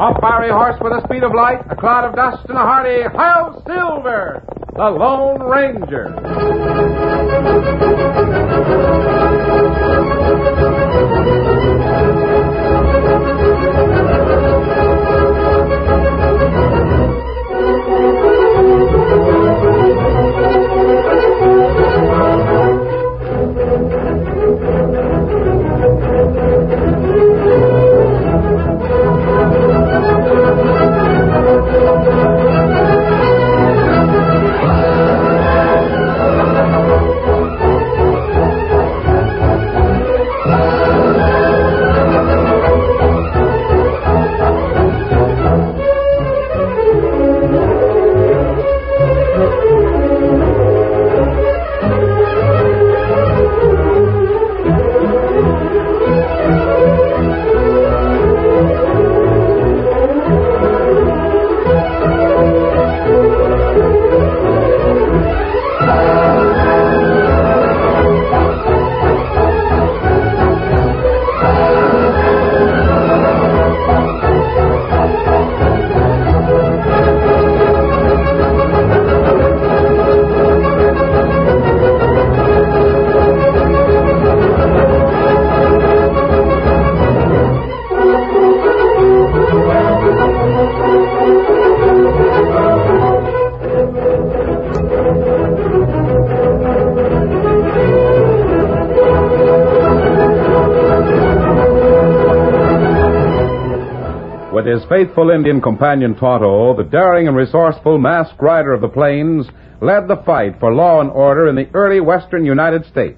A fiery horse with the speed of light, a cloud of dust, and a hearty Hail Silver, the Lone Ranger. With his faithful Indian companion Tonto, the daring and resourceful masked rider of the plains led the fight for law and order in the early western United States.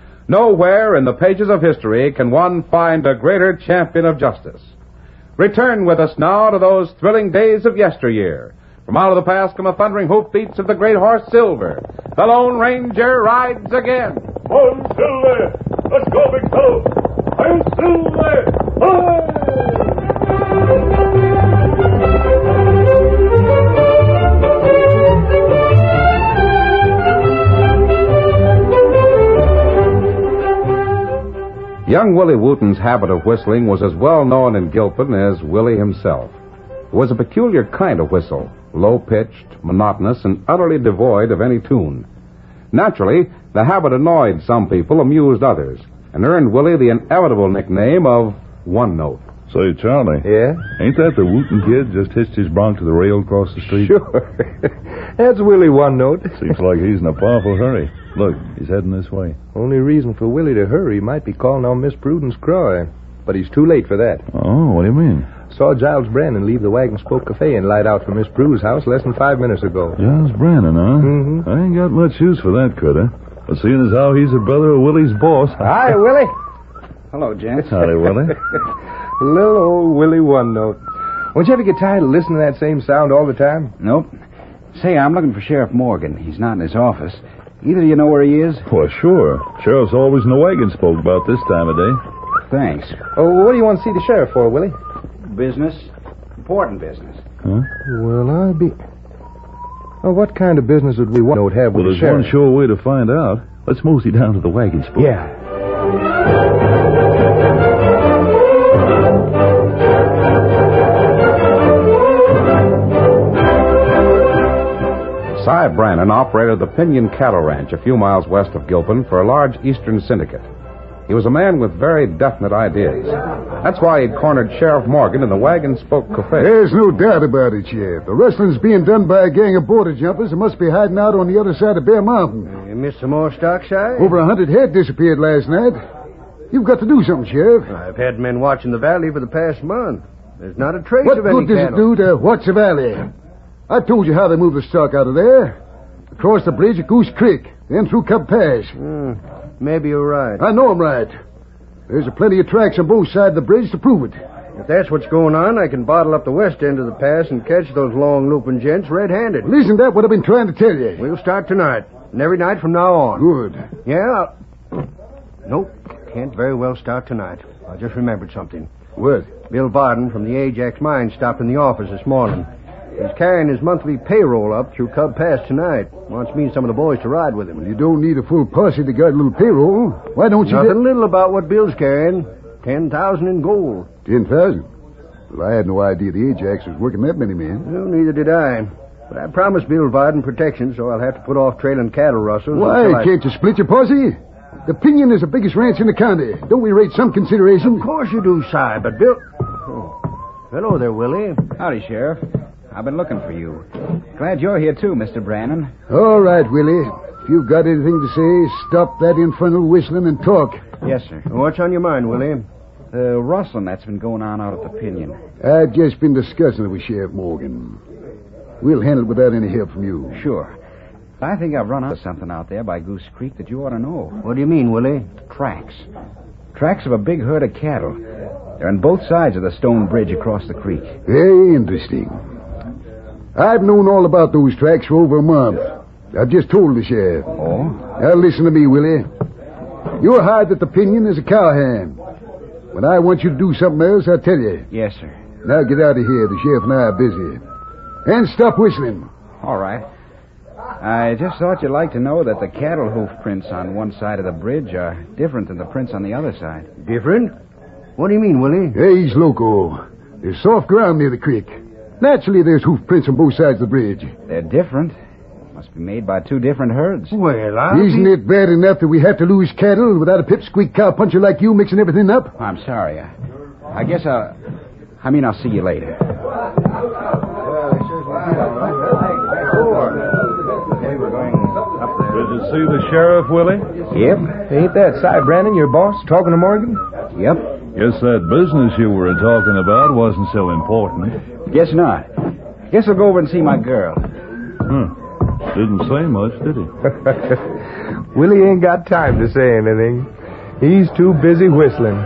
Nowhere in the pages of history can one find a greater champion of justice. Return with us now to those thrilling days of yesteryear. From out of the past come the thundering hoofbeats of the great horse Silver. The Lone Ranger rides again. On Silver! Let's go, big fellow! I'm Silver! Hi! Young Willie Wooten's habit of whistling was as well known in Gilpin as Willie himself. It was a peculiar kind of whistle, low-pitched, monotonous, and utterly devoid of any tune. Naturally, the habit annoyed some people, amused others, and earned Willie the inevitable nickname of One Note. Say, Charlie. Yeah? Ain't that the Wooten kid just hitched his bronc to the rail across the street? Sure. That's Willie One Note. Seems like he's in a powerful hurry. Look, he's heading this way. Only reason for Willie to hurry might be calling on Miss Prudence Croy. But he's too late for that. Oh, what do you mean? Saw Giles Brandon leave the Wagon Spoke Cafe and light out for Miss Prue's house less than 5 minutes ago. Giles Brandon, huh? Mm-hmm. I ain't got much use for that critter. But seeing as how he's a brother of Willie's boss... Hi, Willie. Hello, gents. Howdy, Willie. Little old Willie One Note. Won't you ever get tired of listening to that same sound all the time? Nope. Say, I'm looking for Sheriff Morgan. He's not in his office. Either of you know where he is? Well, sure. Sheriff's always in the Wagon Spoke about this time of day. Thanks. Oh, what do you want to see the sheriff for, Willie? Business. Important business. Huh? Well, I'd be... Oh, what kind of business would we One Note have with Well, the there's sheriff? one sure way to find out. Let's mosey down to the Wagon Spoke. Yeah. Cy Brannon operated the Pinion Cattle Ranch a few miles west of Gilpin for a large eastern syndicate. He was a man with very definite ideas. That's why he'd cornered Sheriff Morgan in the Wagon Spoke Cafe. There's no doubt about it, Sheriff. The rustling's being done by a gang of border jumpers who must be hiding out on the other side of Bear Mountain. You missed some more stock, Si? Over 100 head disappeared last night. You've got to do something, Sheriff. I've had men watching the valley for the past month. There's not a trace What of any good does it do to watch the valley? I told you how they move the stock out of there. Across the bridge at Goose Creek, then through Cub Pass. Maybe you're right. I know I'm right. There's a plenty of tracks on both sides of the bridge to prove it. If that's what's going on, I can bottle up the west end of the pass and catch those long looping gents red-handed. Well, isn't that what I've been trying to tell you? We'll start tonight, and every night from now on. Good. Yeah. Nope, can't very well start tonight. I just remembered something. What? Bill Varden from the Ajax Mine stopped in the office this morning. He's carrying his monthly payroll up through Cub Pass tonight. Wants me and some of the boys to ride with him. You don't need a full posse to guard a little payroll. Why don't you... Nothing little about what Bill's carrying. 10,000 in gold. 10,000? Well, I had no idea the Ajax was working that many men. Well, neither did I. But I promised Bill Varden protection, so I'll have to put off trailing cattle rustles. Why, can't you split your posse? The Pinion is the biggest ranch in the county. Don't we rate some consideration? Of course you do, Si, but Bill... Oh. Hello there, Willie. Howdy, Sheriff. I've been looking for you. Glad you're here, too, Mr. Brannon. All right, Willie. If you've got anything to say, stop that infernal whistling and talk. Yes, sir. What's on your mind, Willie? The rustling that's been going on out at the Pinion. I've just been discussing it with Sheriff Morgan. We'll handle it without any help from you. Sure. I think I've run into something out there by Goose Creek that you ought to know. What do you mean, Willie? Tracks. Tracks of a big herd of cattle. They're on both sides of the stone bridge across the creek. Very interesting. I've known all about those tracks for over a month. I've just told the sheriff. Oh? Now listen to me, Willie. You're hired at the Pinion as a cowhand. When I want you to do something else, I'll tell you. Yes, sir. Now get out of here. The sheriff and I are busy. And stop whistling. All right. I just thought you'd like to know that the cattle hoof prints on one side of the bridge are different than the prints on the other side. Different? What do you mean, Willie? Hey, he's loco. There's soft ground near the creek. Naturally, there's hoof prints on both sides of the bridge. They're different. Must be made by two different herds. Well, Isn't it bad enough that we have to lose cattle without a pipsqueak cowpuncher like you mixing everything up? I'm sorry. I guess I'll see you later. Did you see the sheriff, Willie? Yep. Ain't that Si Brannon, your boss, talking to Morgan? Yep. Guess that business you were talking about wasn't so important. Guess not. Guess I'll go over and see my girl. Didn't say much, did he? Willie ain't got time to say anything. He's too busy whistling.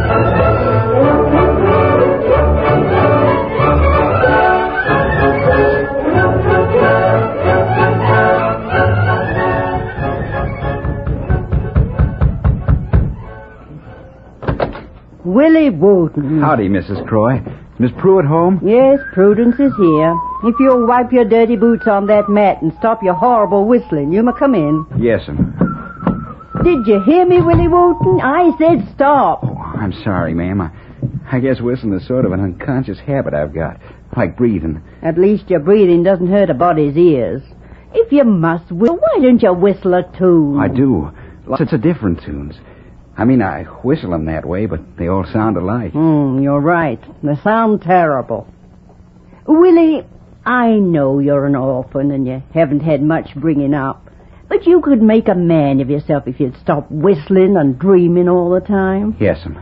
Willie Wooten. Howdy, Mrs. Croy. Miss Prue at home? Yes, Prudence is here. If you'll wipe your dirty boots on that mat and stop your horrible whistling, you may come in. Yes, ma'am. Did you hear me, Willie Wooten? I said stop. Oh, I'm sorry, ma'am. I guess whistling is sort of an unconscious habit I've got, like breathing. At least your breathing doesn't hurt a body's ears. If you must whistle, why don't you whistle a tune? I do. Lots of different tunes. I mean, I whistle them that way, but they all sound alike. You're right. They sound terrible. Willie, I know you're an orphan and you haven't had much bringing up, but you could make a man of yourself if you'd stop whistling and dreaming all the time. Yes, ma'am.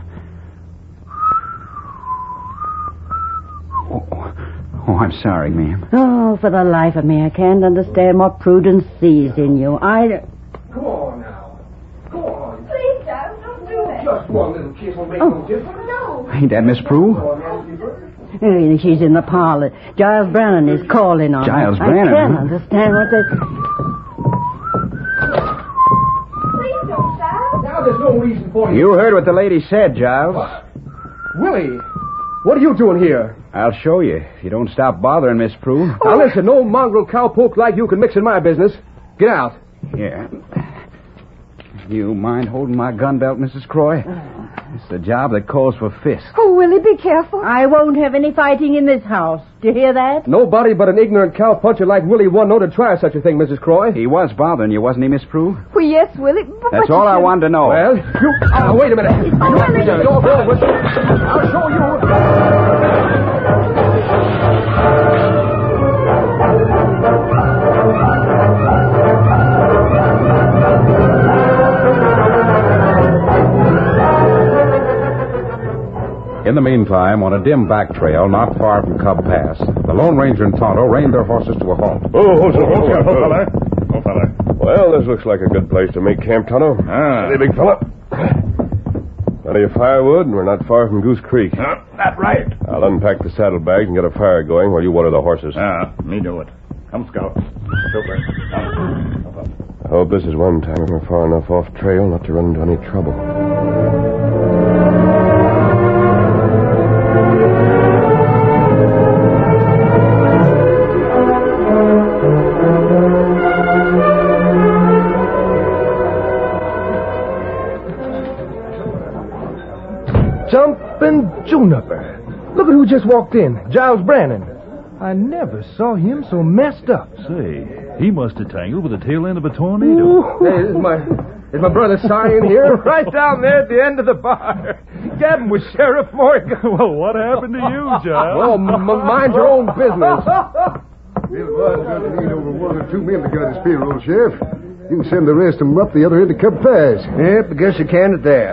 Oh, I'm sorry, ma'am. Oh, for the life of me, I can't understand what Prudence sees in you. Come on now. Go on. Please, Dad, don't do it. Just one little kiss will make no difference. No. Ain't that Miss Prue? She's in the parlor. Giles Brannon is calling on her. Giles Brannon, I can't huh? understand what they... Please don't, Dad. Now there's no reason for you. You heard what the lady said, Giles. Willie, what are you doing here? I'll show you if you don't stop bothering Miss Prue. Now listen, no mongrel cowpoke like you can mix in my business. Get out. Yeah. You mind holding my gun belt, Mrs. Croy? It's a job that calls for fists. Oh, Willie, be careful. I won't have any fighting in this house. Do you hear that? Nobody but an ignorant cowpuncher like Willie One to try such a thing, Mrs. Croy. He was bothering you, wasn't he, Miss Prue? Well, yes, Willie. But That's you all I shouldn't- wanted to know. Well, you... wait a minute. Willie. I'll show you. In the meantime, on a dim back trail not far from Cub Pass, the Lone Ranger and Tonto reined their horses to a halt. Oh, fella. Well, this looks like a good place to make camp, Tonto. Hey, big fella. Plenty of firewood, and we're not far from Goose Creek. That's right. I'll unpack the saddlebags and get a fire going while you water the horses. Me do it. Come, Scout. Super. I hope this is one time we're far enough off trail not to run into any trouble. Jumpin' Juniper. Look at who just walked in. Giles Brannon. I never saw him so messed up. Say, he must have tangled with the tail end of a tornado. Hey, is my brother Si in here? Right down there at the end of the bar. Gabbing with Sheriff Morgan. Well, what happened to you, Giles? Oh, mind your own business. Bill Varden doesn't need over 1 or 2 men to guard his payroll, Sheriff. You can send the rest of them up the other end of Cub Pass. Yep, I guess you can at that.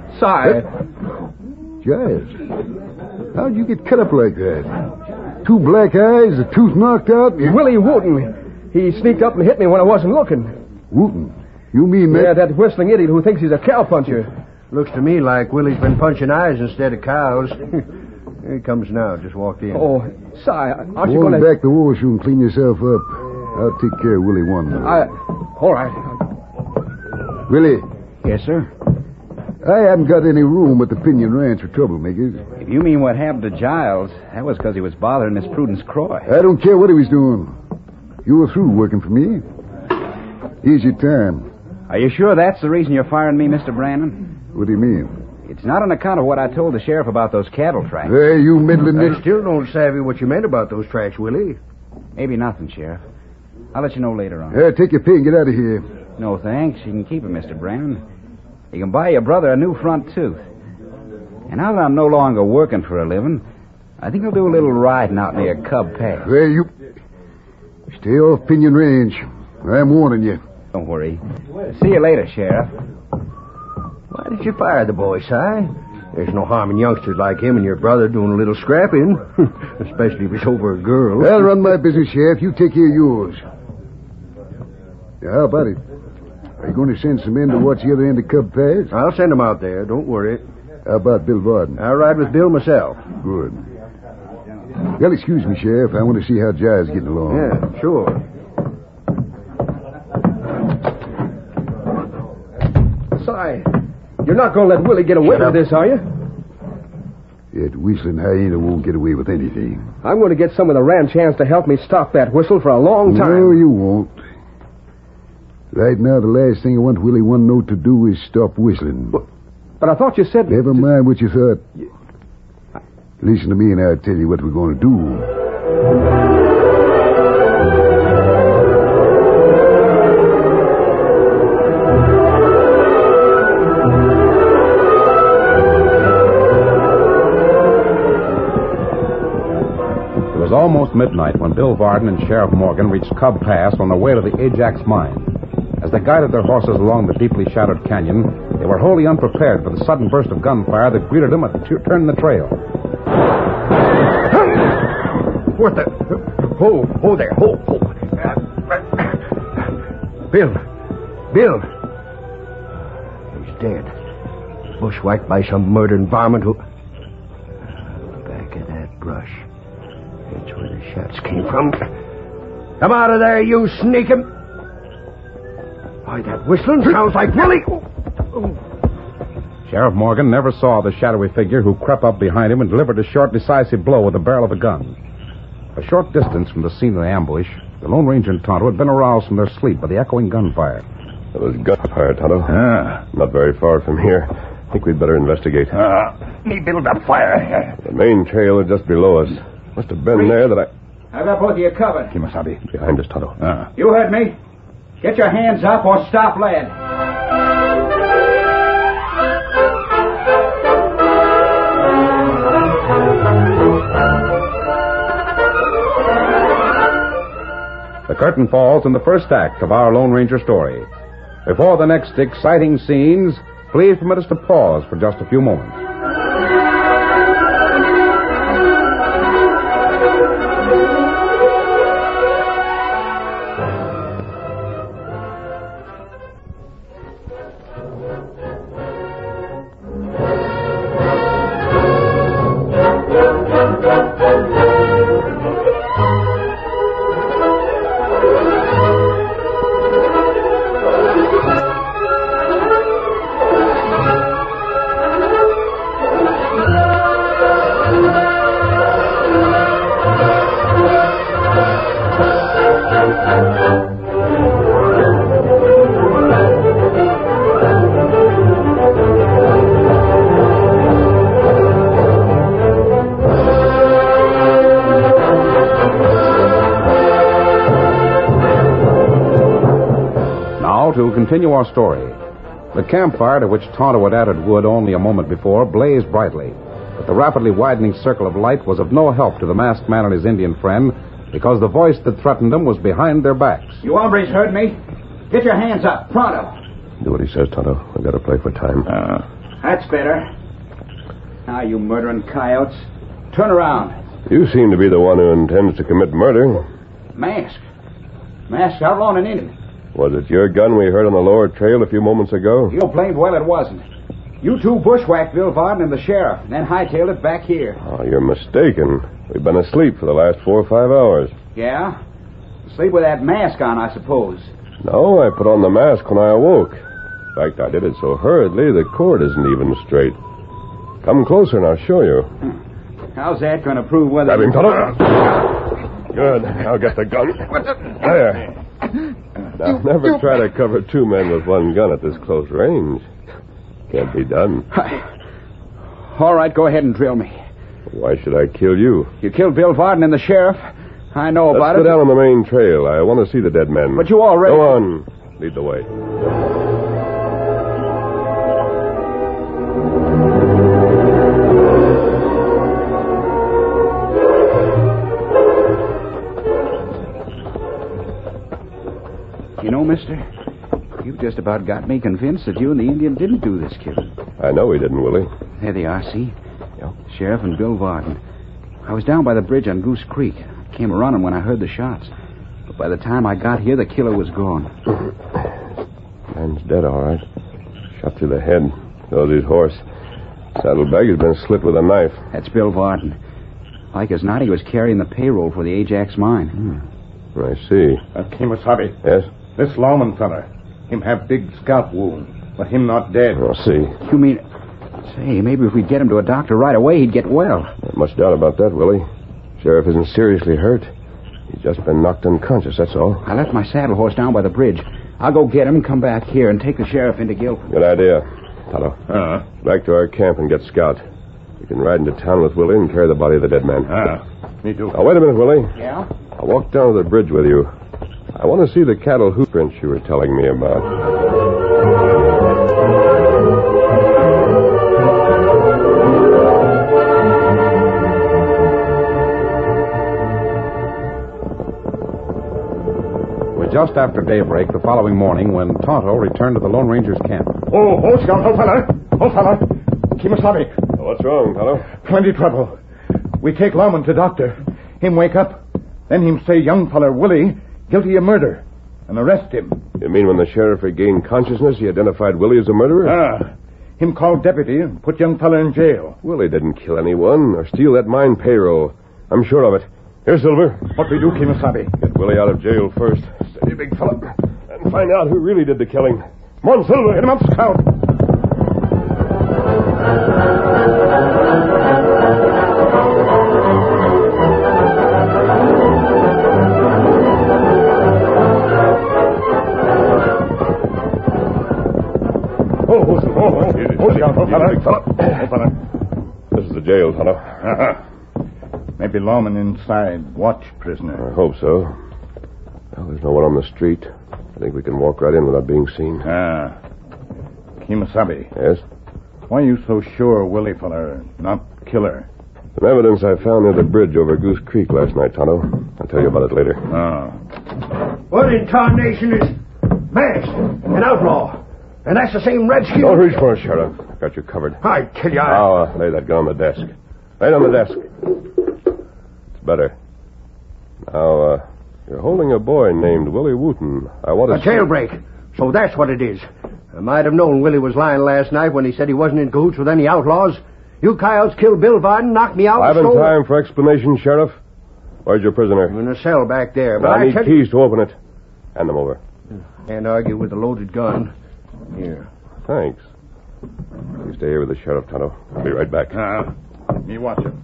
Giles, how'd you get cut up like that? 2 black eyes, a tooth knocked out? Willie Wooten. He sneaked up and hit me when I wasn't looking. Wooten? You mean that? Yeah, that whistling idiot who thinks he's a cowpuncher. Looks to me like Willie's been punching eyes instead of cows. Here he comes now. Just walked in. Oh, Si, aren't you Go going on back to the washroom and clean yourself up. I'll take care of Willie one. All right. Willie, Yes, sir. I haven't got any room at the Pinion Ranch for troublemakers. If you mean what happened to Giles, that was because he was bothering Miss Prudence Croy. I don't care what he was doing. You were through working for me. Here's your time. Are you sure that's the reason you're firing me, Mr. Brandon? What do you mean? It's not on account of what I told the sheriff about those cattle tracks. Hey, you middling I still don't savvy what you meant about those tracks, Willie. Maybe nothing, Sheriff. I'll let you know later on. Take your pay and get out of here. No, thanks. You can keep it, Mr. Brandon. You can buy your brother a new front tooth. And now that I'm no longer working for a living, I think I'll do a little riding out near Cub Pass. Hey, you... Stay off Pinion Range. I'm warning you. Don't worry. See you later, Sheriff. Why did you fire the boy, Si? There's no harm in youngsters like him and your brother doing a little scrapping. Especially if it's over a girl. I'll run my business, Sheriff. You take care of yours. Now, how about it? Are you going to send some men to watch the other end of Cub Pass? I'll send them out there. Don't worry. How about Bill Varden? I'll ride with Bill myself. Good. Well, excuse me, Sheriff. I want to see how Jai's getting along. Yeah, sure. Si, you're not going to let Willie get away with this, are you? That whistling hyena won't get away with anything. I'm going to get some of the ranch hands to help me stop that whistle for a long time. No, you won't. Right now, the last thing I want Willie One Note to do is stop whistling. But I thought you said... Never mind what you thought. Listen to me and I'll tell you what we're going to do. It was almost midnight when Bill Varden and Sheriff Morgan reached Cub Pass on their way to the Ajax mine. As they guided their horses along the deeply shadowed canyon, they were wholly unprepared for the sudden burst of gunfire that greeted them at the turn in the trail. What the... Hold there. Hold. Bill. He's dead. Bushwhacked by some murdering varmint who... Back of that brush. That's where the shots came from. Come out of there, you sneaking... Why, that whistling sounds like Willie. Sheriff Morgan never saw the shadowy figure who crept up behind him and delivered a short, decisive blow with the barrel of a gun. A short distance from the scene of the ambush, the Lone Ranger and Tonto had been aroused from their sleep by the echoing gunfire. It was gunfire, Tonto. Not very far from here. I think we'd better investigate. Me build up fire. The main trail is just below us. Must have been there that I've got both of you covered. Kimasabi. Behind us, Tonto. You heard me. Get your hands up or stop, lad. The curtain falls in the first act of our Lone Ranger story. Before the next exciting scenes, please permit us to pause for just a few moments. continue our story. The campfire to which Tonto had added wood only a moment before blazed brightly, but the rapidly widening circle of light was of no help to the masked man and his Indian friend because the voice that threatened them was behind their backs. You hombres heard me. Get your hands up, pronto. Do what he says, Tonto. We've got to play for time. That's better. Now, you murdering coyotes, turn around. You seem to be the one who intends to commit murder. Mask outlaw and Indian. Was it your gun we heard on the lower trail a few moments ago? You blamed well it wasn't. You two bushwhacked Bill Varden and the sheriff, and then hightailed it back here. Oh, you're mistaken. We've been asleep for the last 4 or 5 hours. Yeah? Sleep with that mask on, I suppose. No, I put on the mask when I awoke. In fact, I did it so hurriedly the cord isn't even straight. Come closer and I'll show you. How's that going to prove whether... Grab him, Tonto. Good. I'll get the gun. There. Now, never try to cover 2 men with 1 gun at this close range. Can't be done. All right, go ahead and drill me. Why should I kill you? You killed Bill Varden and the sheriff. I know about it. Let's go down on the main trail. I want to see the dead men. But you already... Go on. Lead the way. You know, mister, you've just about got me convinced that you and the Indian didn't do this killing. I know he didn't, Willie. There they are, see? Yep. Sheriff and Bill Varden. I was down by the bridge on Goose Creek. I came running when I heard the shots. But by the time I got here, the killer was gone. Man's dead, all right. Shot through the head. Knows his horse. Saddlebag has been slit with a knife. That's Bill Varden. Like as not, he was carrying the payroll for the Ajax mine. I see. Kemosabe. Yes? This lawman fella. Him have big scalp wound, but him not dead. I'll see. You mean... Say, maybe if we get him to a doctor right away, he'd get well. Not much doubt about that, Willie. Sheriff isn't seriously hurt. He's just been knocked unconscious, that's all. I left my saddle horse down by the bridge. I'll go get him and come back here and take the sheriff into Guilford. Good idea. Tonto. Back to our camp and get Scout. You can ride into town with Willie and carry the body of the dead man. Me too. Now, wait a minute, Willie. Yeah? I'll walk down to the bridge with you. I want to see the cattle hoof prints you were telling me about. It was just after daybreak the following morning when Tonto returned to the Lone Ranger's camp. Oh, Scout, old fella. Kemosabe. What's wrong, Tonto? Plenty trouble. We take lawman to doctor. Him wake up. Then him say young feller Willie guilty of murder and arrest him. You mean when the sheriff regained consciousness, he identified Willie as a murderer? Him called deputy and put young feller in jail. Willie didn't kill anyone or steal that mine payroll. I'm sure of it. Here, Silver. What we do, Kemosabe? Get Willie out of jail first. Steady, big fella. And find out who really did the killing. Come on, Silver. Get him up, Scout. This is the jail, Tonto. Maybe lawman inside. Watch prisoner. I hope so. Well, there's no one on the street. I think we can walk right in without being seen. Kemosabe. Yes? Why are you so sure Willie feller not killer? Some evidence I found near the bridge over Goose Creek last night, Tonto. I'll tell you about it later. What in tarnation is masked? An outlaw. And that's the same redskin. Don't reach for it, Sheriff. I've got you covered. I tell you, Now, lay that gun on the desk. Lay it on the desk. It's better. Now, you're holding a boy named Willie Wooten. I want to... A jailbreak. So that's what it is. I might have known Willie was lying last night when he said he wasn't in cahoots with any outlaws. You coyotes killed Bill Varden, knocked me out... I haven't time for explanation, Sheriff. Where's your prisoner? In a cell back there. But I need keys to open it. Hand them over. Can't argue with a loaded gun. Here. Thanks. You stay here with the sheriff, Tonto. I'll be right back. Me watch him.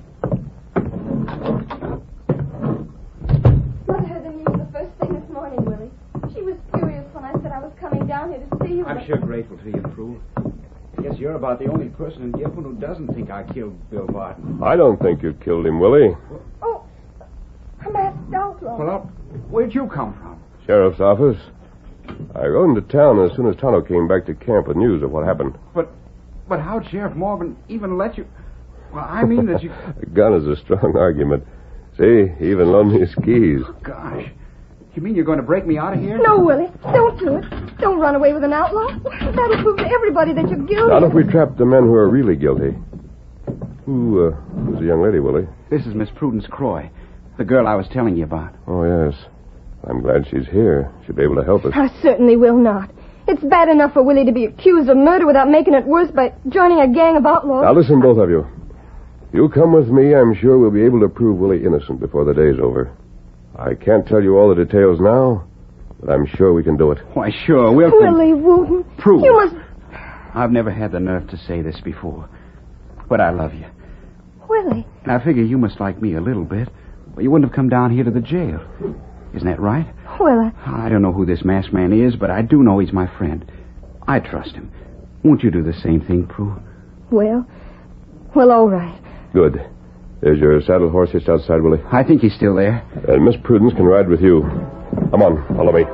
Mother heard the news the first thing this morning, Willie. She was furious when I said I was coming down here to see you. I'm sure grateful to you, Prue. I guess you're about the only person in Guilford who doesn't think I killed Bill Varden. I don't think you killed him, Willie. Oh, a masked outlaw. Well, where'd you come from? Sheriff's office. I rode into town as soon as Tonto came back to camp with news of what happened. But how'd Sheriff Morgan even let you... Well, I mean that you... A gun is a strong argument. See, he even loaned me his keys. Oh, gosh. You mean you're going to break me out of here? No, Willie. Don't do it. Don't run away with an outlaw. That'll prove to everybody that you're guilty. Not if we trap the men who are really guilty. Who's the young lady, Willie? This is Miss Prudence Croy, the girl I was telling you about. Oh, yes. I'm glad she's here. She'll be able to help us. I certainly will not. It's bad enough for Willie to be accused of murder without making it worse by joining a gang of outlaws. Now, listen, both of you. You come with me, I'm sure we'll be able to prove Willie innocent before the day's over. I can't tell you all the details now, but I'm sure we can do it. Why, sure, we'll... Willie Wooten. Prove. You must... I've never had the nerve to say this before, but I love you. Willie. And I figure you must like me a little bit, or you wouldn't have come down here to the jail. Isn't that right? Well, I don't know who this masked man is, but I do know he's my friend. I trust him. Won't you do the same thing, Prue? Well, all right. Good. There's your saddle horse hitched outside, Willie. I think he's still there. And Miss Prudence can ride with you. Come on, follow me.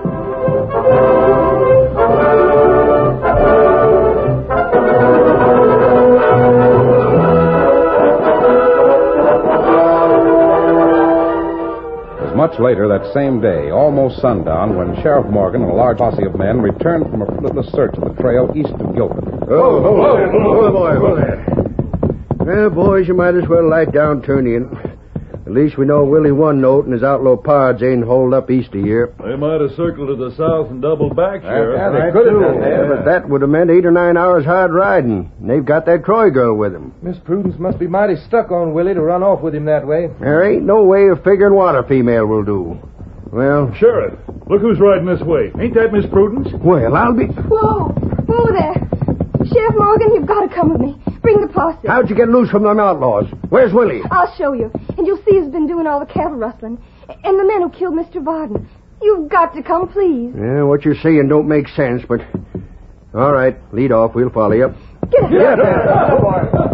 Much later that same day, almost sundown, when Sheriff Morgan and a large posse of men returned from a fruitless search of the trail east of Gilpin. Hold there. Well, boys, you might as well light down, turn in. At least we know Willie one note and his outlaw pards ain't holed up east of here. They might have circled to the south and doubled back, Sheriff. Yeah, they could have done that. Yeah, but that would have meant 8 or 9 hours hard riding. And they've got that Croy girl with them. Miss Prudence must be mighty stuck on Willie to run off with him that way. There ain't no way of figuring what a female will do. Well... Sheriff, look who's riding this way. Ain't that Miss Prudence? Well, I'll be... Whoa there. Sheriff Morgan, you've got to come with me. Bring the posse. How'd you get loose from them outlaws? Where's Willie? I'll show you. And you'll see who's been doing all the cattle rustling. And the men who killed Mr. Varden. You've got to come, please. Yeah, what you're saying don't make sense, but... All right, lead off. We'll follow you. Get up. Get up.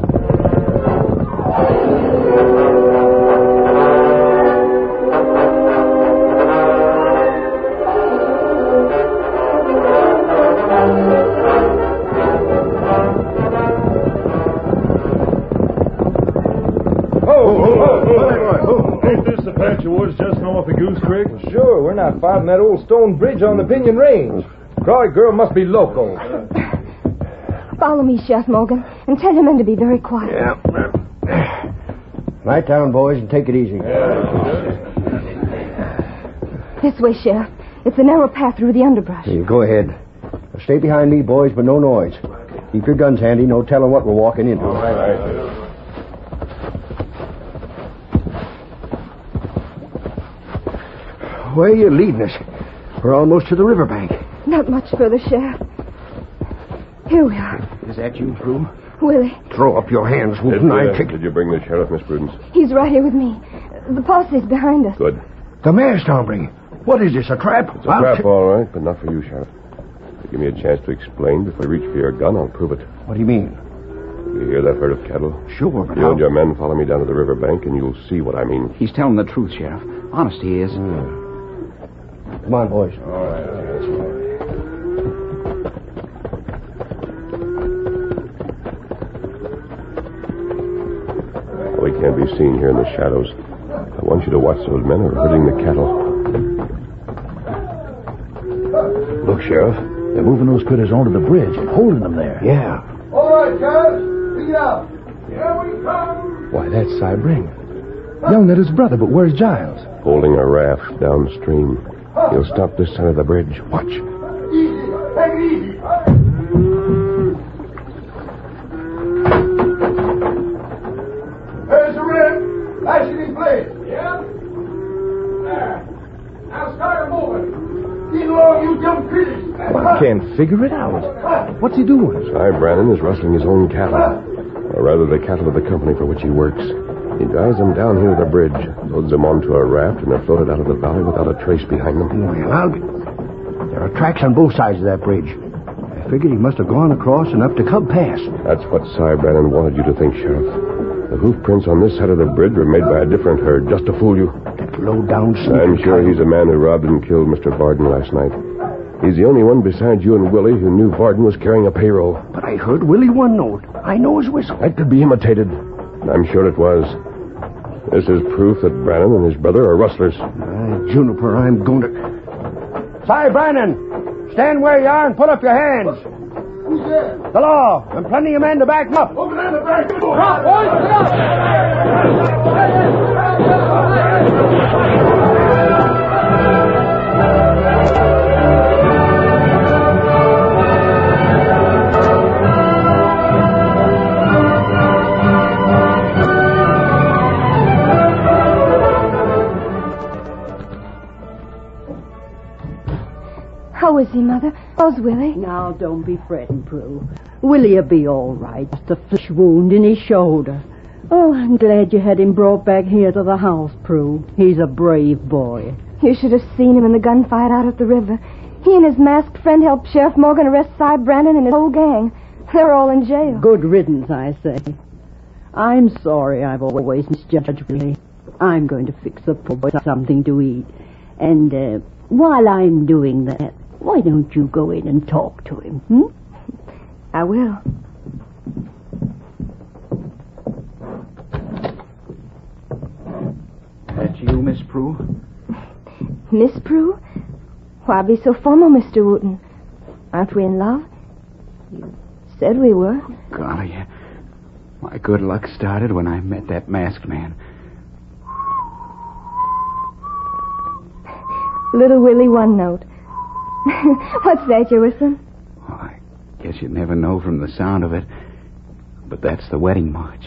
Ain't this the patch of woods just north of Goose Creek? Sure, we're not far from that old stone bridge on the Pinion Range. Croy girl must be local. Follow me, Sheriff Morgan, and tell your men to be very quiet. Yeah. Lie down, boys, and take it easy. This way, Sheriff. It's a narrow path through the underbrush. Here, go ahead. Now stay behind me, boys, but no noise. Keep your guns handy. No telling what we're walking into. All right. Where are you leading us? We're almost to the riverbank. Not much further, Sheriff. Here we are. Is that you, Prue? Willie. Throw up your hands, Wooten. Did you bring the sheriff, Miss Prudence? He's right here with me. The posse's behind us. Good. The mare's hombre. What is this, a trap? It's a trap, all right, but not for you, Sheriff. If you give me a chance to explain before you reach for your gun, I'll prove it. What do you mean? You hear that herd of cattle? Sure, but You and your men follow me down to the riverbank, and you'll see what I mean. He's telling the truth, Sheriff. Honest, he is. Come on, boys. All right. We can't be seen here in the shadows. I want you to watch those men who are herding the cattle. Look, Sheriff. They're moving those critters onto the bridge and holding them there. Yeah. All right, guys. Lead out. Here we come. Why, that's Cy Bring. Young Ned's brother, but where's Giles? Holding a raft downstream. He'll stop this side of the bridge. Watch. Easy. Take it easy. There's the rim. Lash it in place. Yeah? There. Now start moving. Get along, you dumb critters. I can't figure it out. What's he doing? Cy Brannon is rustling his own cattle. Or rather, the cattle of the company for which he works. He drives them down here to the bridge, loads them onto a raft, and they're floated out of the valley without a trace behind them. Well, there are tracks on both sides of that bridge. I figured he must have gone across and up to Cub Pass. That's what Cy Brannon wanted you to think, Sheriff. The hoof prints on this side of the bridge were made by a different herd, just to fool you. That low-down sneaker. I'm sure he's the man who robbed and killed Mr. Varden last night. He's the only one besides you and Willie who knew Varden was carrying a payroll. But I heard Willie one note. I know his whistle. That could be imitated. I'm sure it was. This is proof that Brannon and his brother are rustlers. Juniper, I'm going to... Say, Brannon, stand where you are and put up your hands. Who's there? The law, and plenty of men to back him up. Over there in the back. Drop, boys, How is he, Mother? How's Willie? Now, don't be fretting, Prue. Willie'll be all right. Just a flesh wound in his shoulder. Oh, I'm glad you had him brought back here to the house, Prue. He's a brave boy. You should have seen him in the gunfight out at the river. He and his masked friend helped Sheriff Morgan arrest Cy Brannon and his whole gang. They're all in jail. Good riddance, I say. I'm sorry I've always misjudged Willie. I'm going to fix the poor boy something to eat. And while I'm doing that, why don't you go in and talk to him, I will. That's you, Miss Prue? Miss Prue? Why be so formal, Mr. Wooten? Aren't we in love? You said we were. Golly, my good luck started when I met that masked man. Little Willie one note. What's that you're whistling? Well, I guess you'd never know from the sound of it, but that's the wedding march.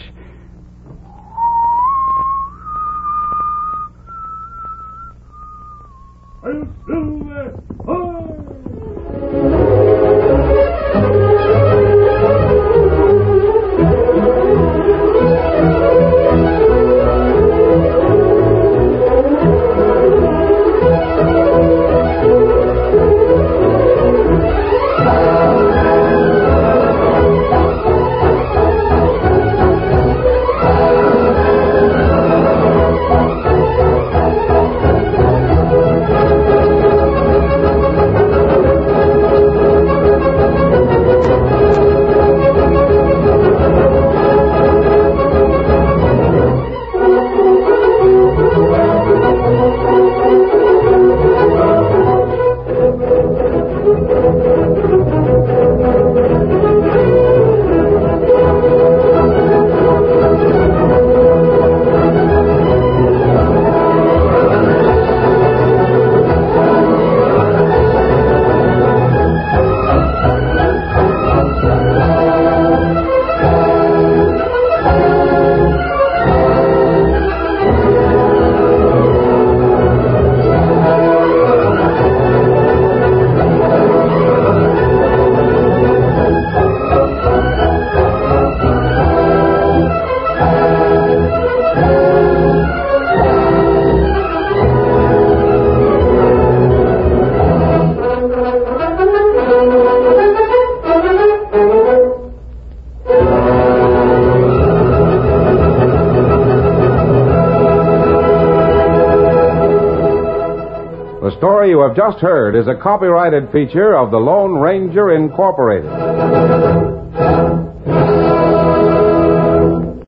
The story you have just heard is a copyrighted feature of the Lone Ranger Incorporated.